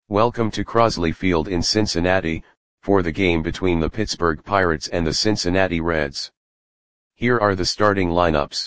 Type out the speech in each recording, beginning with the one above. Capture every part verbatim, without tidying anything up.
Welcome to Crosley Field in Cincinnati, for the game between the Pittsburgh Pirates and the Cincinnati Reds. Here are the starting lineups.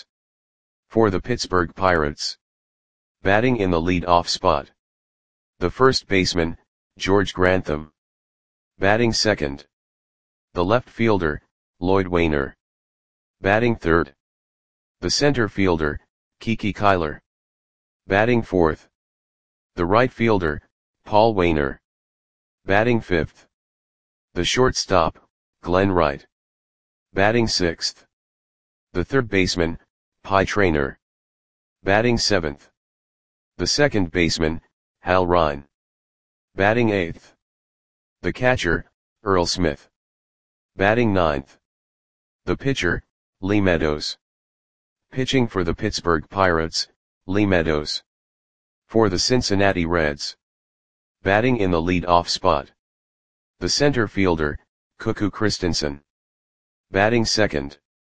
For the Pittsburgh Pirates. Batting in the lead-off spot. The first baseman, George Grantham. Batting second. The left fielder, Lloyd Waner. Batting third. The center fielder, Kiki Kyler. Batting fourth. The right fielder, Paul Waner. Batting fifth. The shortstop, Glenn Wright. Batting sixth. The third baseman, Pie Traynor. Batting seventh. The second baseman, Hal Ryan. Batting eighth. The catcher, Earl Smith. Batting ninth. The pitcher, Lee Meadows. Pitching for the Pittsburgh Pirates, Lee Meadows. For the Cincinnati Reds. Batting in the lead-off spot. The center fielder, Cuckoo Christensen. Batting second.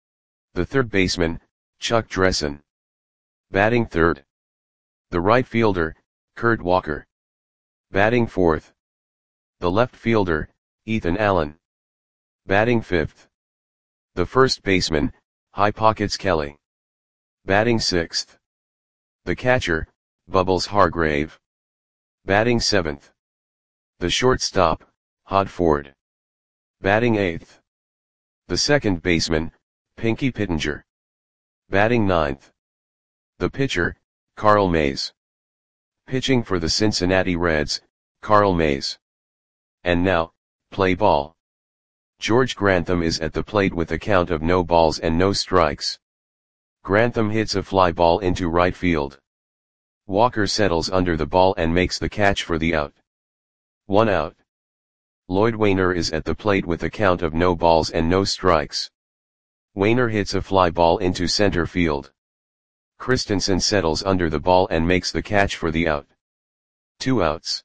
The third baseman, Chuck Dressen. Batting third. The right fielder, Kurt Walker. Batting fourth. The left fielder, Ethan Allen. Batting fifth. The first baseman, High Pockets Kelly. Batting sixth. The catcher, Bubbles Hargrave. Batting seventh. The shortstop, Hod Ford. Batting eighth. The second baseman, Pinky Pittenger. Batting ninth. The pitcher, Carl Mays. Pitching for the Cincinnati Reds, Carl Mays. And now, play ball. George Grantham is at the plate with a count of no balls and no strikes. Grantham hits a fly ball into right field. Walker settles under the ball and makes the catch for the out. One out. Lloyd Waner is at the plate with a count of no balls and no strikes. Waner hits a fly ball into center field. Christensen settles under the ball and makes the catch for the out. Two outs.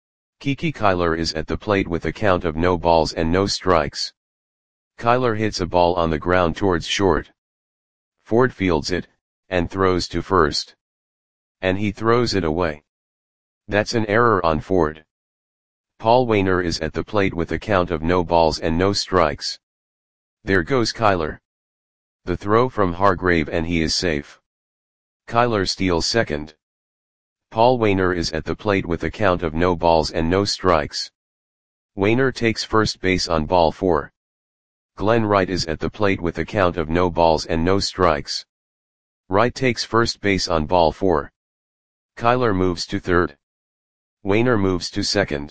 Kiki Kyler is at the plate with a count of no balls and no strikes. Kyler hits a ball on the ground towards short. Ford fields it, and throws to first. And he throws it away. That's an error on Ford. Paul Waner is at the plate with a count of no balls and no strikes. There goes Kyler. The throw from Hargrave and he is safe. Kyler steals second. Paul Waner is at the plate with a count of no balls and no strikes. Waner takes first base on ball four. Glenn Wright is at the plate with a count of no balls and no strikes. Wright takes first base on ball four. Kyler moves to third. Waner moves to second.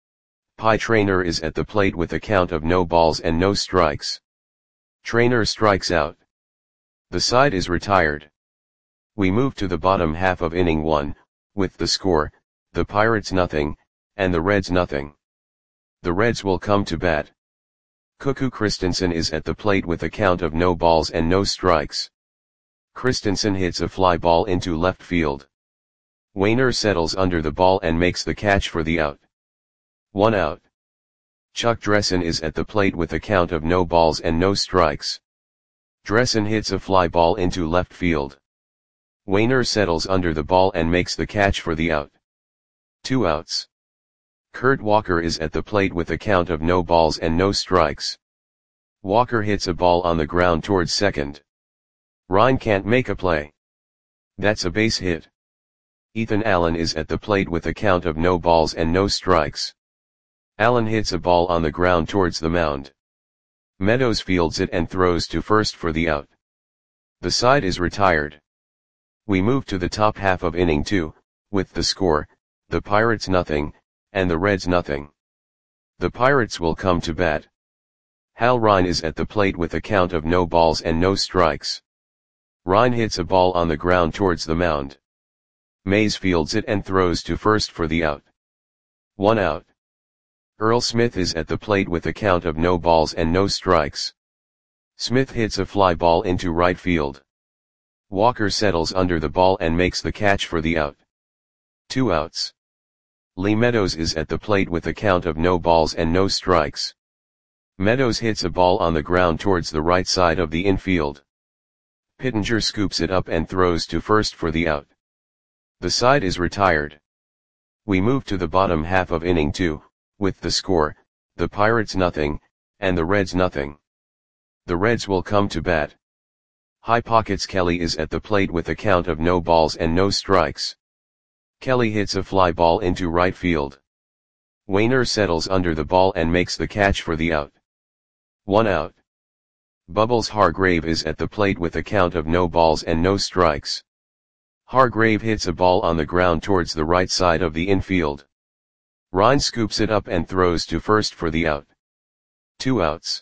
Pie Traynor is at the plate with a count of no balls and no strikes. Traynor strikes out. The side is retired. We move to the bottom half of inning one, with the score, the Pirates nothing, and the Reds nothing. The Reds will come to bat. Cuckoo Christensen is at the plate with a count of no balls and no strikes. Christensen hits a fly ball into left field. Waner settles under the ball and makes the catch for the out. One out. Chuck Dressen is at the plate with a count of no balls and no strikes. Dressen hits a fly ball into left field. Waner settles under the ball and makes the catch for the out. Two outs. Kurt Walker is at the plate with a count of no balls and no strikes. Walker hits a ball on the ground towards second. Ryan can't make a play. That's a base hit. Ethan Allen is at the plate with a count of no balls and no strikes. Allen hits a ball on the ground towards the mound. Meadows fields it and throws to first for the out. The side is retired. We move to the top half of inning two, with the score, the Pirates nothing, and the Reds nothing. The Pirates will come to bat. Hal Ryan is at the plate with a count of no balls and no strikes. Ryan hits a ball on the ground towards the mound. Mays fields it and throws to first for the out. One out. Earl Smith is at the plate with a count of no balls and no strikes. Smith hits a fly ball into right field. Walker settles under the ball and makes the catch for the out. Two outs. Lee Meadows is at the plate with a count of no balls and no strikes. Meadows hits a ball on the ground towards the right side of the infield. Pittenger scoops it up and throws to first for the out. The side is retired. We move to the bottom half of inning two, with the score, the Pirates nothing, and the Reds nothing. The Reds will come to bat. High Pockets Kelly is at the plate with a count of no balls and no strikes. Kelly hits a fly ball into right field. Wainer settles under the ball and makes the catch for the out. One out. Bubbles Hargrave is at the plate with a count of no balls and no strikes. Hargrave hits a ball on the ground towards the right side of the infield. Ryan scoops it up and throws to first for the out. Two outs.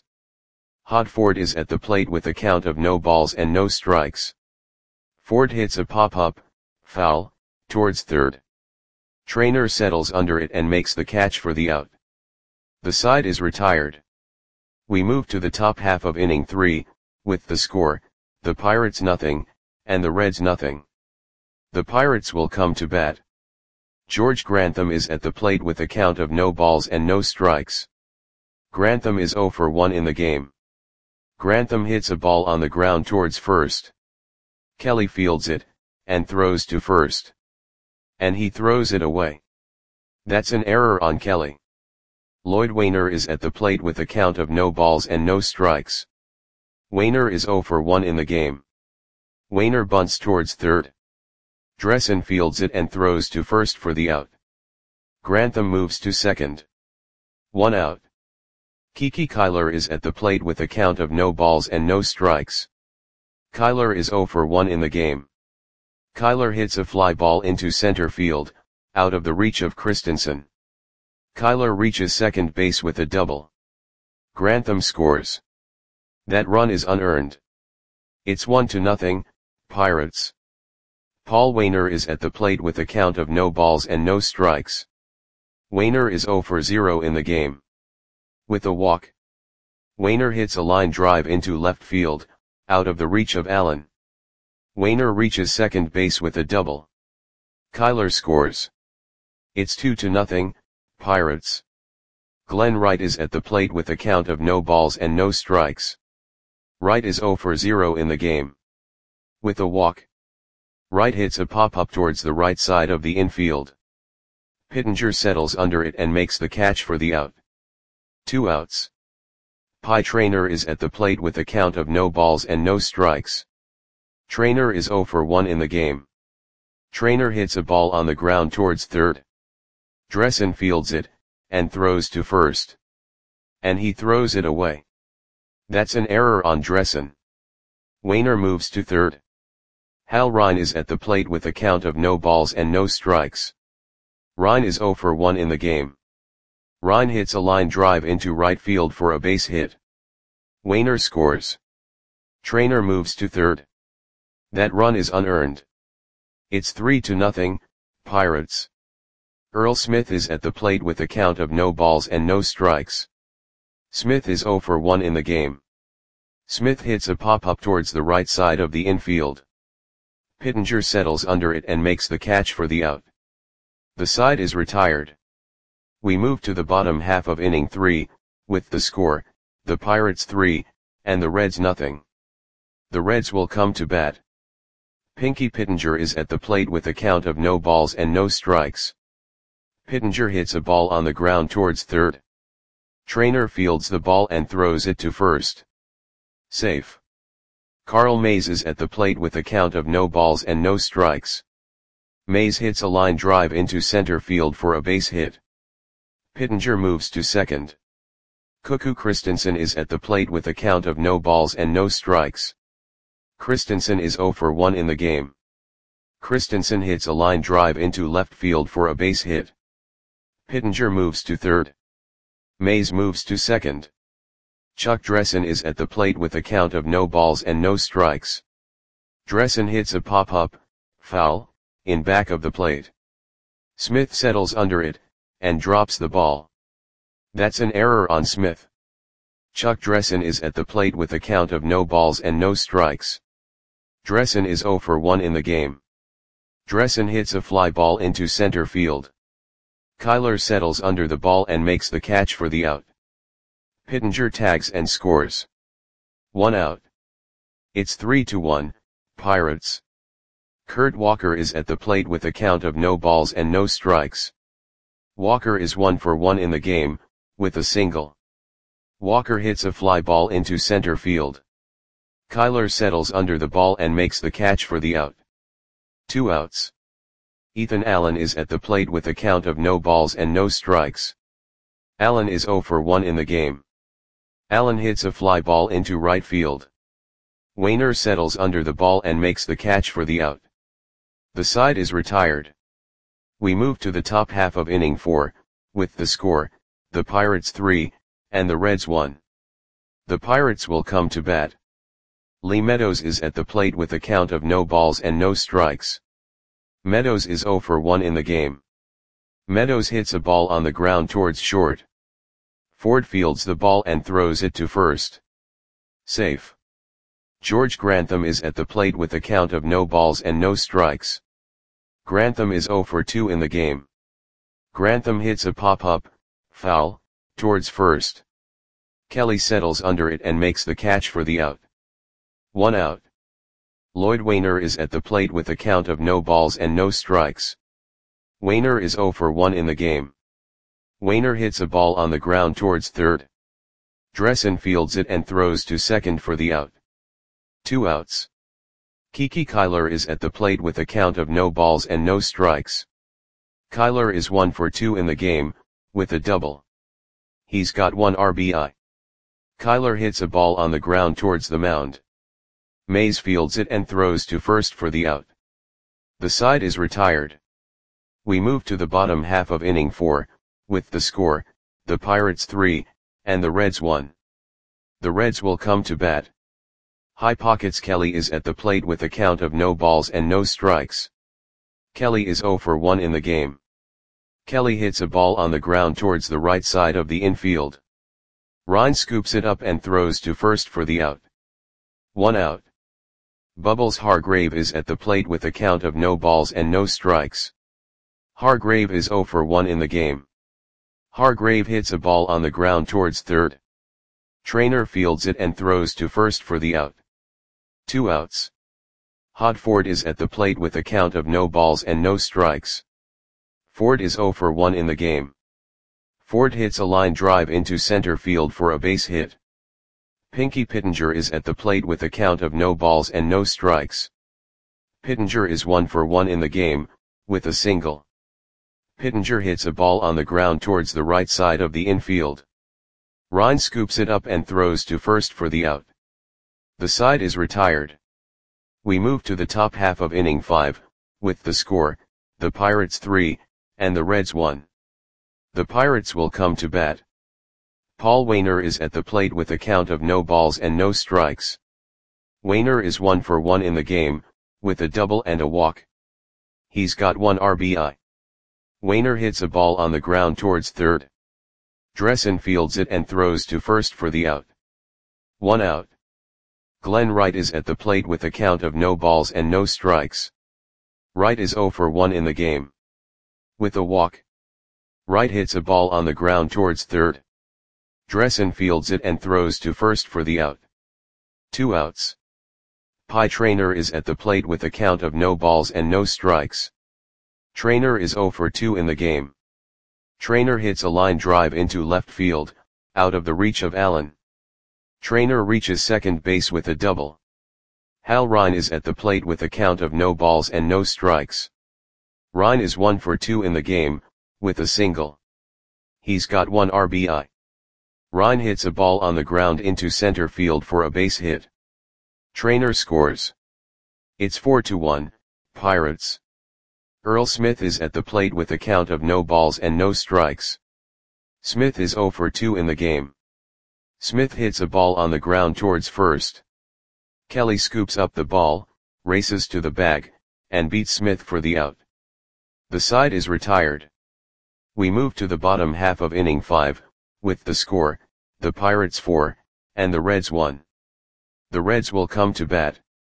Hodford is at the plate with a count of no balls and no strikes. Ford hits a pop-up, foul, towards third. Trainer settles under it and makes the catch for the out. The side is retired. We move to the top half of inning three, with the score, the Pirates nothing, and the Reds nothing. The Pirates will come to bat. George Grantham is at the plate with a count of no balls and no strikes. Grantham is oh for one in the game. Grantham hits a ball on the ground towards first. Kelly fields it, and throws to first. And he throws it away. That's an error on Kelly. Lloyd Wainer is at the plate with a count of no balls and no strikes. Wainer is oh for one in the game. Wainer bunts towards third. Dressen fields it and throws to first for the out. Grantham moves to second. One out. Kiki Kyler is at the plate with a count of no balls and no strikes. Kyler is oh for one in the game. Kyler hits a fly ball into center field, out of the reach of Christensen. Kyler reaches second base with a double. Grantham scores. That run is unearned. It's one to nothing, Pirates. Paul Wainer is at the plate with a count of no balls and no strikes. Wainer is oh for zero in the game. With a walk. Wainer hits a line drive into left field, out of the reach of Allen. Wainer reaches second base with a double. Kyler scores. It's two to nothing, Pirates. Glenn Wright is at the plate with a count of no balls and no strikes. Wright is oh for zero in the game. With a walk. Wright hits a pop-up towards the right side of the infield. Pittenger settles under it and makes the catch for the out. Two outs. Pie Trainer is at the plate with a count of no balls and no strikes. Trainer is oh for one in the game. Trainer hits a ball on the ground towards third. Dressen fields it, and throws to first. And he throws it away. That's an error on Dressen. Wainer moves to third. Hal Ryan is at the plate with a count of no balls and no strikes. Ryan is oh for one in the game. Ryan hits a line drive into right field for a base hit. Wainer scores. Trainer moves to third. That run is unearned. It's three to nothing, Pirates. Earl Smith is at the plate with a count of no balls and no strikes. Smith is oh for one in the game. Smith hits a pop-up towards the right side of the infield. Pittenger settles under it and makes the catch for the out. The side is retired. We move to the bottom half of inning three, with the score, the Pirates three, and the Reds nothing. The Reds will come to bat. Pinky Pittenger is at the plate with a count of no balls and no strikes. Pittenger hits a ball on the ground towards third. Trainer fields the ball and throws it to first. Safe. Carl Mays is at the plate with a count of no balls and no strikes. Mays hits a line drive into center field for a base hit. Pittenger moves to second. Cuckoo Christensen is at the plate with a count of no balls and no strikes. Christensen is oh for one in the game. Christensen hits a line drive into left field for a base hit. Pittenger moves to third. Mays moves to second. Chuck Dressen is at the plate with a count of no balls and no strikes. Dressen hits a pop-up, foul, in back of the plate. Smith settles under it, and drops the ball. That's an error on Smith. Chuck Dressen is at the plate with a count of no balls and no strikes. Dressen is oh for one in the game. Dressen hits a fly ball into center field. Kyler settles under the ball and makes the catch for the out. Pittenger tags and scores. One out. It's three to one, Pirates. Kurt Walker is at the plate with a count of no balls and no strikes. Walker is one for one in the game, with a single. Walker hits a fly ball into center field. Kyler settles under the ball and makes the catch for the out. Two outs. Ethan Allen is at the plate with a count of no balls and no strikes. Allen is zero for one in the game. Allen hits a fly ball into right field. Wainer settles under the ball and makes the catch for the out. The side is retired. We move to the top half of inning four, with the score, the Pirates three, and the Reds one. The Pirates will come to bat. Lee Meadows is at the plate with a count of no balls and no strikes. Meadows is zero for one in the game. Meadows hits a ball on the ground towards short. Ford fields the ball and throws it to first. Safe. George Grantham is at the plate with a count of no balls and no strikes. Grantham is zero for two in the game. Grantham hits a pop-up, foul, towards first. Kelly settles under it and makes the catch for the out. One out. Lloyd Wainer is at the plate with a count of no balls and no strikes. Wainer is zero for one in the game. Wainer hits a ball on the ground towards third. Dressen fields it and throws to second for the out. Two outs. Kiki Kyler is at the plate with a count of no balls and no strikes. Kyler is one for two in the game, with a double. He's got one R B I. Kyler hits a ball on the ground towards the mound. Mays fields it and throws to first for the out. The side is retired. We move to the bottom half of inning four, with the score, the Pirates three, and the Reds one. The Reds will come to bat. High Pockets Kelly is at the plate with a count of no balls and no strikes. Kelly is zero for one in the game. Kelly hits a ball on the ground towards the right side of the infield. Ryan scoops it up and throws to first for the out. One out. Bubbles Hargrave is at the plate with a count of no balls and no strikes. Hargrave is zero for one in the game. Hargrave hits a ball on the ground towards third. Trainer fields it and throws to first for the out. Two outs. Hodford is at the plate with a count of no balls and no strikes. Ford is zero for one in the game. Ford hits a line drive into center field for a base hit. Pinky Pittenger is at the plate with a count of no balls and no strikes. Pittenger is one for one in the game, with a single. Pittenger hits a ball on the ground towards the right side of the infield. Ryan scoops it up and throws to first for the out. The side is retired. We move to the top half of inning five, with the score, the Pirates three, and the Reds one. The Pirates will come to bat. Paul Wainer is at the plate with a count of no balls and no strikes. Wainer is one for one in the game, with a double and a walk. He's got one R B I. Wainer hits a ball on the ground towards third. Dressen fields it and throws to first for the out. One out. Glenn Wright is at the plate with a count of no balls and no strikes. Wright is zero for one in the game. With a walk. Wright hits a ball on the ground towards third. Dressen fields it and throws to first for the out. Two outs. Pie Trainer is at the plate with a count of no balls and no strikes. Trainer is zero for two in the game. Trainer hits a line drive into left field, out of the reach of Allen. Trainer reaches second base with a double. Hal Ryan is at the plate with a count of no balls and no strikes. Ryan is one for two in the game, with a single. He's got one R B I. Ryan hits a ball on the ground into center field for a base hit. Trainer scores. It's four to one, Pirates. Earl Smith is at the plate with a count of no balls and no strikes. Smith is zero for two in the game. Smith hits a ball on the ground towards first. Kelly scoops up the ball, races to the bag, and beats Smith for the out. The side is retired. We move to the bottom half of inning five, with the score, the Pirates four, and the Reds one. The Reds will come to bat.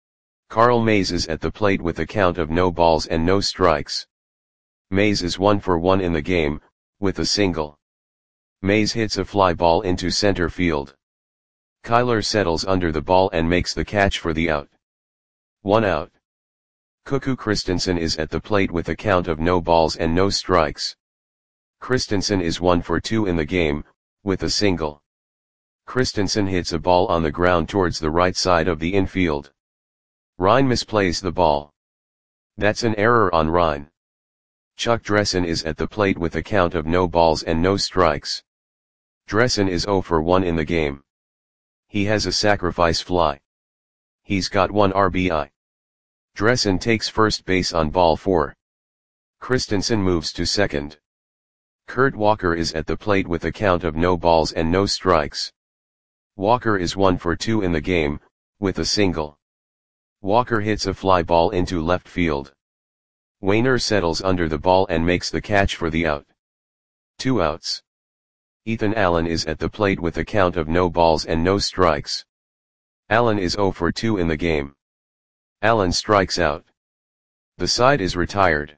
Carl Mays is at the plate with a count of no balls and no strikes. Mays is one for one in the game, with a single. Mays hits a fly ball into center field. Kyler settles under the ball and makes the catch for the out. One out. Cuckoo Christensen is at the plate with a count of no balls and no strikes. Christensen is one for two in the game, with a single. Christensen hits a ball on the ground towards the right side of the infield. Ryan misplays the ball. That's an error on Ryan. Chuck Dressen is at the plate with a count of no balls and no strikes. Dressen is zero for one in the game. He has a sacrifice fly. He's got one R B I. Dressen takes first base on ball four. Christensen moves to second. Kurt Walker is at the plate with a count of no balls and no strikes. Walker is one for two in the game, with a single. Walker hits a fly ball into left field. Wainer settles under the ball and makes the catch for the out. Two outs. Ethan Allen is at the plate with a count of no balls and no strikes. Allen is zero for two in the game. Allen strikes out. The side is retired.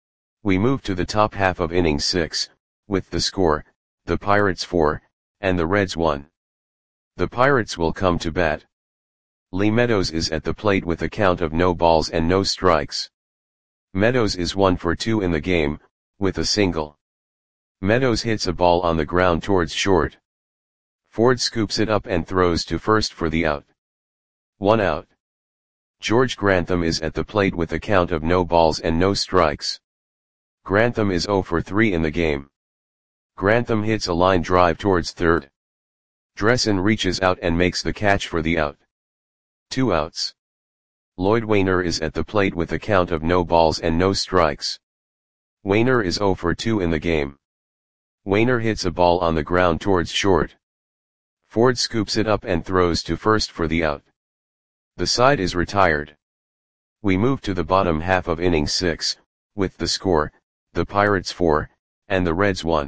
We move to the top half of inning six, with the score, the Pirates four, and the Reds one. The Pirates will come to bat. Lee Meadows is at the plate with a count of no balls and no strikes. Meadows is one for two in the game, with a single. Meadows hits a ball on the ground towards short. Ford scoops it up and throws to first for the out. One out. George Grantham is at the plate with a count of no balls and no strikes. Grantham is zero for three in the game. Grantham hits a line drive towards third. Dressen reaches out and makes the catch for the out. Two outs. Lloyd Wainer is at the plate with a count of no balls and no strikes. Wainer is zero for two in the game. Wainer hits a ball on the ground towards short. Ford scoops it up and throws to first for the out. The side is retired. We move to the bottom half of inning six, with the score, the Pirates four, and the Reds one.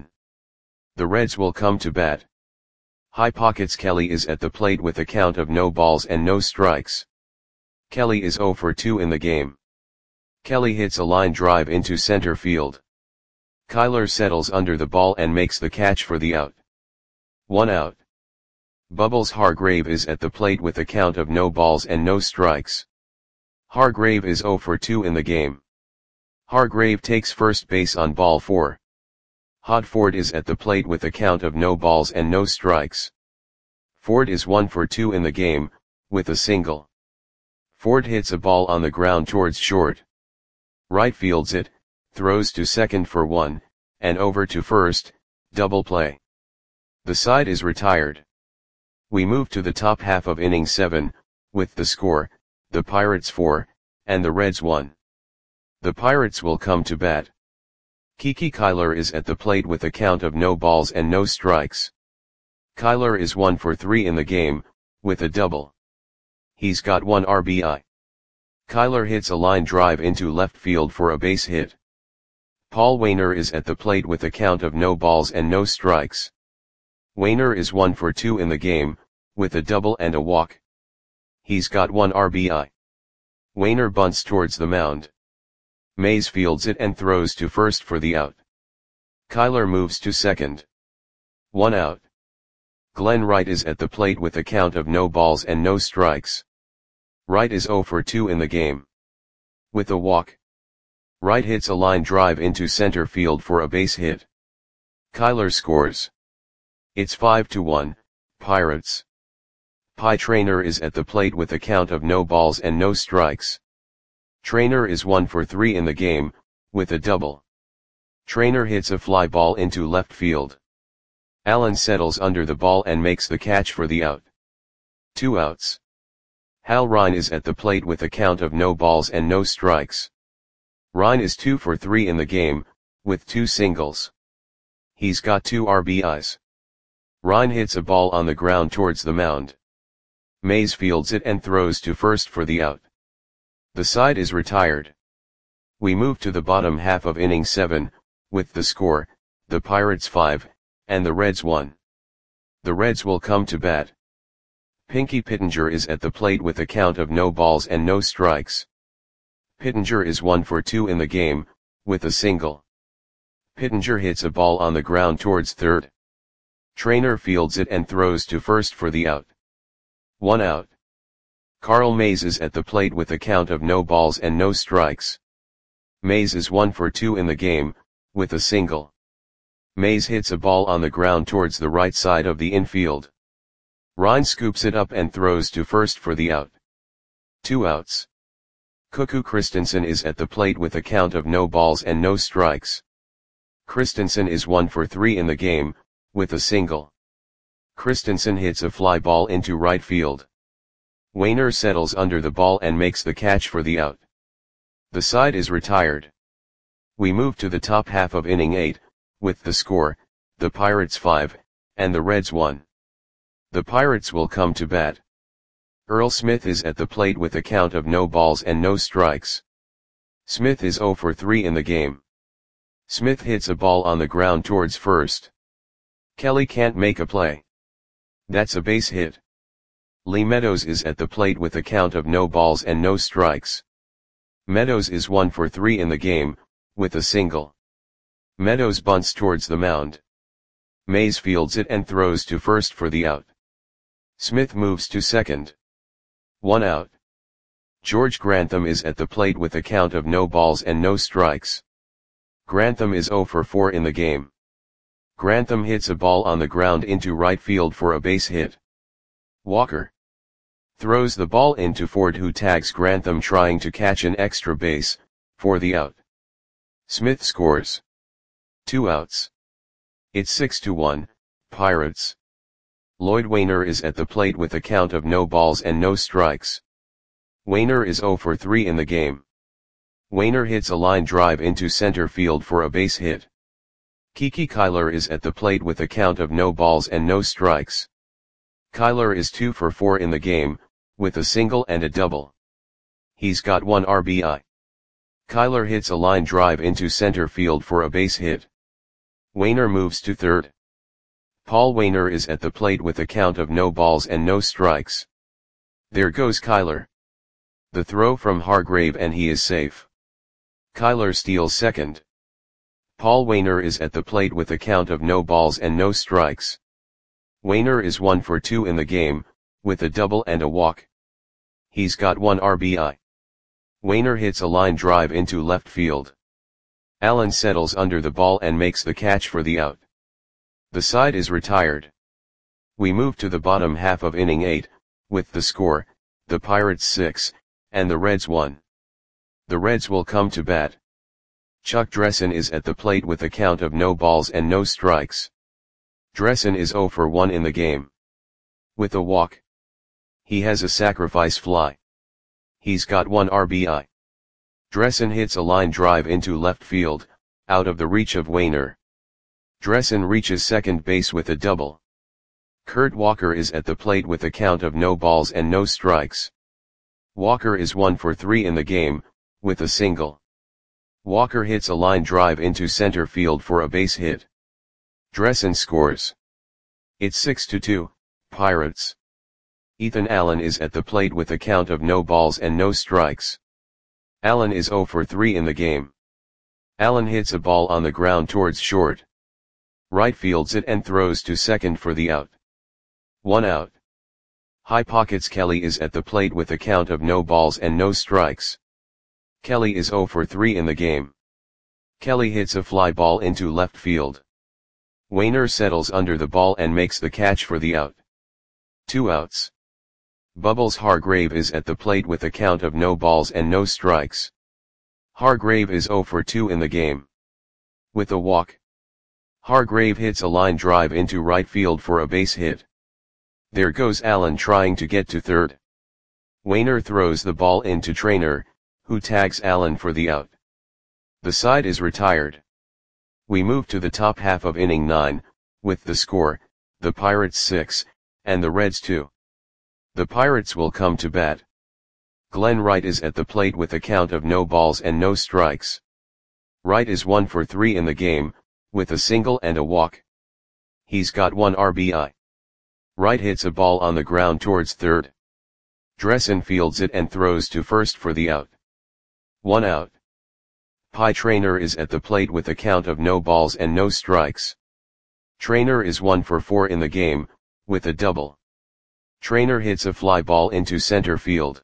The Reds will come to bat. High Pockets Kelly is at the plate with a count of no balls and no strikes. Kelly is zero for two in the game. Kelly hits a line drive into center field. Kyler settles under the ball and makes the catch for the out. One out. Bubbles Hargrave is at the plate with a count of no balls and no strikes. Hargrave is zero for two in the game. Hargrave takes first base on ball four. Hod Ford is at the plate with a count of no balls and no strikes. Ford is one for two in the game, with a single. Ford hits a ball on the ground towards short. Right fields it, throws to second for one, and over to first, double play. The side is retired. We move to the top half of inning seven, with the score, the Pirates four, and the Reds one. The Pirates will come to bat. Kiki Kyler is at the plate with a count of no balls and no strikes. Kyler is one for three in the game, with a double. He's got one R B I. Kyler hits a line drive into left field for a base hit. Paul Wainer is at the plate with a count of no balls and no strikes. Wainer is one for two in the game, with a double and a walk. He's got one R B I. Wainer bunts towards the mound. Mays fields it and throws to first for the out. Kyler moves to second. One out. Glenn Wright is at the plate with a count of no balls and no strikes. Wright is zero for two in the game. With a walk. Wright hits a line drive into center field for a base hit. Kyler scores. It's five to one, Pirates. Pie Traynor is at the plate with a count of no balls and no strikes. Traynor is one for three in the game, with a double. Traynor hits a fly ball into left field. Allen settles under the ball and makes the catch for the out. Two outs. Hal Rine is at the plate with a count of no balls and no strikes. Rine is two for three in the game, with two singles. He's got two R B Is. Rine hits a ball on the ground towards the mound. Mays fields it and throws to first for the out. The side is retired. We move to the bottom half of inning seven, with the score, the Pirates five, and the Reds one. The Reds will come to bat. Pinky Pittenger is at the plate with a count of no balls and no strikes. Pittenger is one for two in the game, with a single. Pittenger hits a ball on the ground towards third. Traynor fields it and throws to first for the out. One out. Carl Mays is at the plate with a count of no balls and no strikes. Mays is one for two in the game, with a single. Mays hits a ball on the ground towards the right side of the infield. Ryan scoops it up and throws to first for the out. Two outs. Cuckoo Christensen is at the plate with a count of no balls and no strikes. Christensen is one for three in the game, with a single. Christensen hits a fly ball into right field. Wainer settles under the ball and makes the catch for the out. The side is retired. We move to the top half of inning eight, with the score, the Pirates five, and the Reds one. The Pirates will come to bat. Earl Smith is at the plate with a count of no balls and no strikes. Smith is zero for three in the game. Smith hits a ball on the ground towards first. Kelly can't make a play. That's a base hit. Lee Meadows is at the plate with a count of no balls and no strikes. Meadows is one for three in the game, with a single. Meadows bunts towards the mound. Mays fields it and throws to first for the out. Smith moves to second. One out. George Grantham is at the plate with a count of no balls and no strikes. Grantham is zero for four in the game. Grantham hits a ball on the ground into right field for a base hit. Walker throws the ball into Ford, who tags Grantham trying to catch an extra base, for the out. Smith scores. Two outs. It's six to one, Pirates. Lloyd Wainer is at the plate with a count of no balls and no strikes. Wainer is zero for three in the game. Wainer hits a line drive into center field for a base hit. Kiki Kyler is at the plate with a count of no balls and no strikes. Kyler is two for four in the game, with a single and a double. He's got one R B I. Kyler hits a line drive into center field for a base hit. Wainer moves to third. Paul Wainer is at the plate with a count of no balls and no strikes. There goes Kyler. The throw from Hargrave and he is safe. Kyler steals second. Paul Wainer is at the plate with a count of no balls and no strikes. Wainer is one for two in the game, with a double and a walk. He's got one R B I. Wainer hits a line drive into left field. Allen settles under the ball and makes the catch for the out. The side is retired. We move to the bottom half of inning eight, with the score, the Pirates six, and the Reds one. The Reds will come to bat. Chuck Dressen is at the plate with a count of no balls and no strikes. Dressen is zero for one in the game. With a walk. He has a sacrifice fly. He's got one R B I. Dressen hits a line drive into left field, out of the reach of Wainer. Dressen reaches second base with a double. Kurt Walker is at the plate with a count of no balls and no strikes. Walker is one for three in the game, with a single. Walker hits a line drive into center field for a base hit. Dressen scores. It's six to two, Pirates. Ethan Allen is at the plate with a count of no balls and no strikes. Allen is zero for three in the game. Allen hits a ball on the ground towards short. Right fields it and throws to second for the out. One out. High Pockets Kelly is at the plate with a count of no balls and no strikes. Kelly is zero for three in the game. Kelly hits a fly ball into left field. Wainer settles under the ball and makes the catch for the out. Two outs. Bubbles Hargrave is at the plate with a count of no balls and no strikes. Hargrave is zero for two in the game. With a walk. Hargrave hits a line drive into right field for a base hit. There goes Allen trying to get to third. Wainer throws the ball into Trainer, who tags Allen for the out. The side is retired. We move to the top half of inning nine, with the score, the Pirates six, and the Reds two. The Pirates will come to bat. Glenn Wright is at the plate with a count of no balls and no strikes. Wright is one for three in the game, with a single and a walk. He's got one R B I. Wright hits a ball on the ground towards third. Dressen fields it and throws to first for the out. One out. Pie Trainer is at the plate with a count of no balls and no strikes. Trainer is one for four in the game, with a double. Trainer hits a fly ball into center field.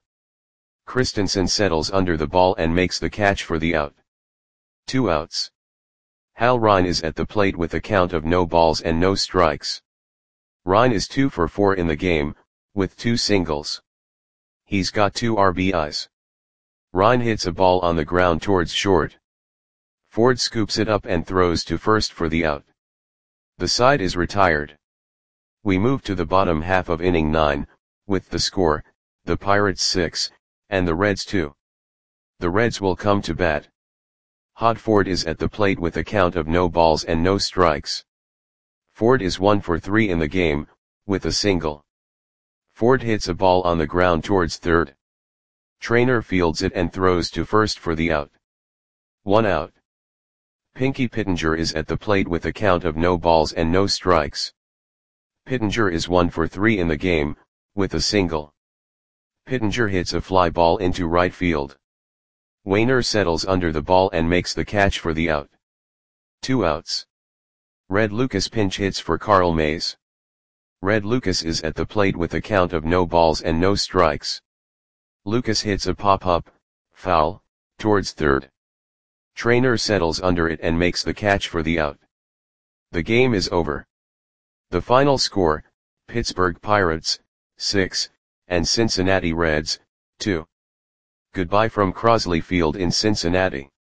Christensen settles under the ball and makes the catch for the out. Two outs. Hal Ryan is at the plate with a count of no balls and no strikes. Ryan is two for four in the game, with two singles. He's got two R B Is. Ryan hits a ball on the ground towards short. Ford scoops it up and throws to first for the out. The side is retired. We move to the bottom half of inning nine, with the score, the Pirates six, and the Reds two. The Reds will come to bat. Hod Ford is at the plate with a count of no balls and no strikes. Ford is one for three in the game, with a single. Ford hits a ball on the ground towards third. Trainer fields it and throws to first for the out. One out. Pinky Pittenger is at the plate with a count of no balls and no strikes. Pittenger is one for three in the game, with a single. Pittenger hits a fly ball into right field. Wainer settles under the ball and makes the catch for the out. Two outs. Red Lucas pinch hits for Carl Mays. Red Lucas is at the plate with a count of no balls and no strikes. Lucas hits a pop-up, foul, towards third. Trainer settles under it and makes the catch for the out. The game is over. The final score, Pittsburgh Pirates, six, and Cincinnati Reds, two. Goodbye from Crosley Field in Cincinnati.